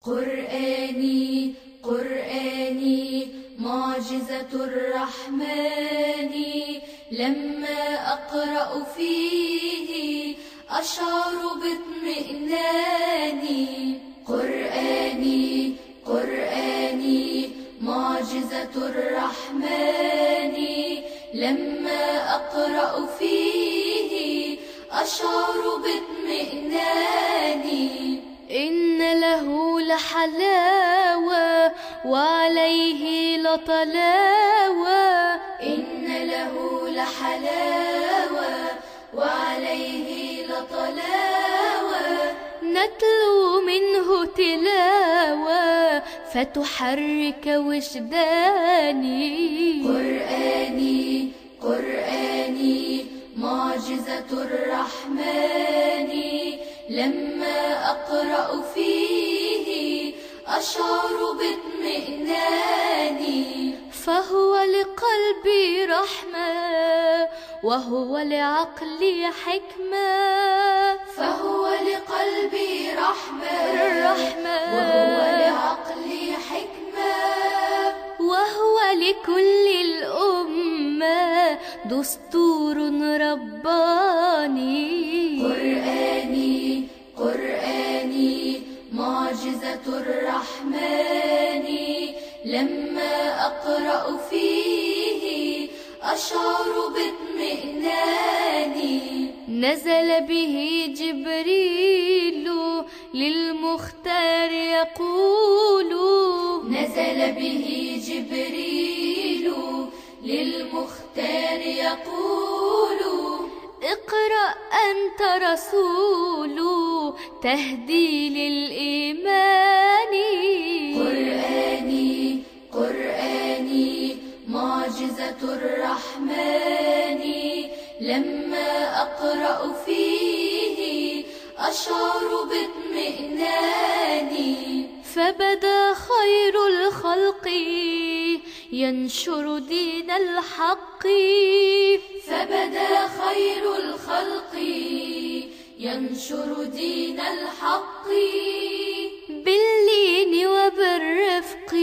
قرآني قرآني معجزة الرحمن، لما أقرأ فيه أشعر باطمئنان. قرآني قرآني معجزة الرحمن، لما أقرأ فيه أشعر باطمئنان. إن له لحلاوة وعليه لطلاوة، إن له لحلاوة وعليه لطلاوة، نتلو منه تلاوة فتحرك وجداني. قرآني قرآني معجزة الرحمن، لما أقرأ فيه أشعر باطمئنان. فهو لقلبي رحمة وهو لعقلي حكمة، فهو لقلبي رحمة وهو لعقلي حكمة، وهو لكل الأمة دستور رباني. قرآني قرآني معجزة الرحمن، لما أقرأ فيه أشعر باطمئنان. نزل به جبريل للمختار يقول، نزل به جبريل للمختار يقول، اقرأ أنت رسول تهدي للإيمان. قرآني قرآني معجزة الرحمن، لما أقرأ فيه أشعر باطمئنان. فبدا خير الخلق ينشر دين الحق، فبدا خير الخلق ينشر دين الحق، باللين وبالرفق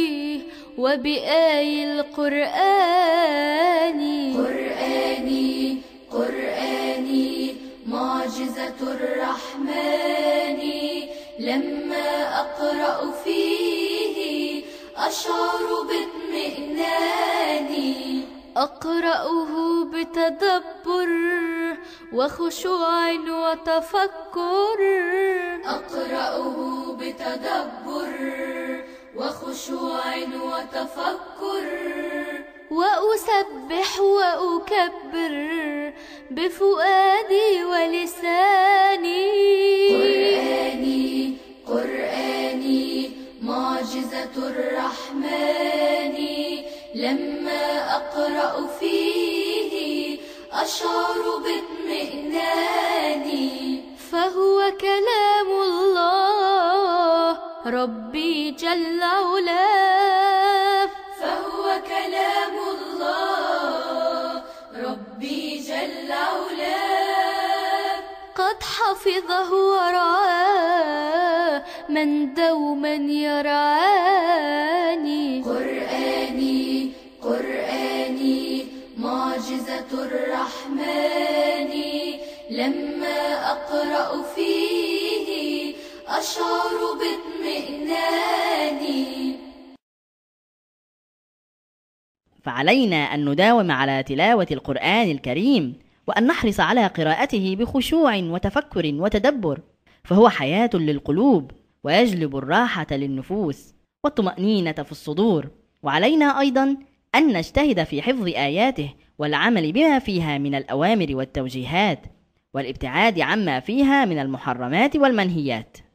وبآي القرآن. قرآني قرآني معجزة الرحمن، لما أقرأ فيه أشعر باطمئنان. أقرأه بتدبر وخشوع وتفكر، أقرأه بتدبر وخشوع وتفكر، وأسبح وأكبر بفؤادي ولساني. قرآني قرآني معجزة الرحمن، لما أقرأ فيه أشعر باطمئنان. فهو كلام الله ربي جل علاه، فهو كلام الله ربي جل علاه، قد حفظه ورعاه من دوما يرعاني. قرآني قرآني معجزة الرحمن، لما أقرأ فيه أشعر باطمئنان. فعلينا أن نداوم على تلاوة القرآن الكريم، وأن نحرص على قراءته بخشوع وتفكر وتدبر، فهو حياة للقلوب ويجلب الراحة للنفوس والطمأنينة في الصدور. وعلينا أيضا أن نجتهد في حفظ آياته والعمل بما فيها من الأوامر والتوجيهات، والابتعاد عما فيها من المحرمات والمنهيات.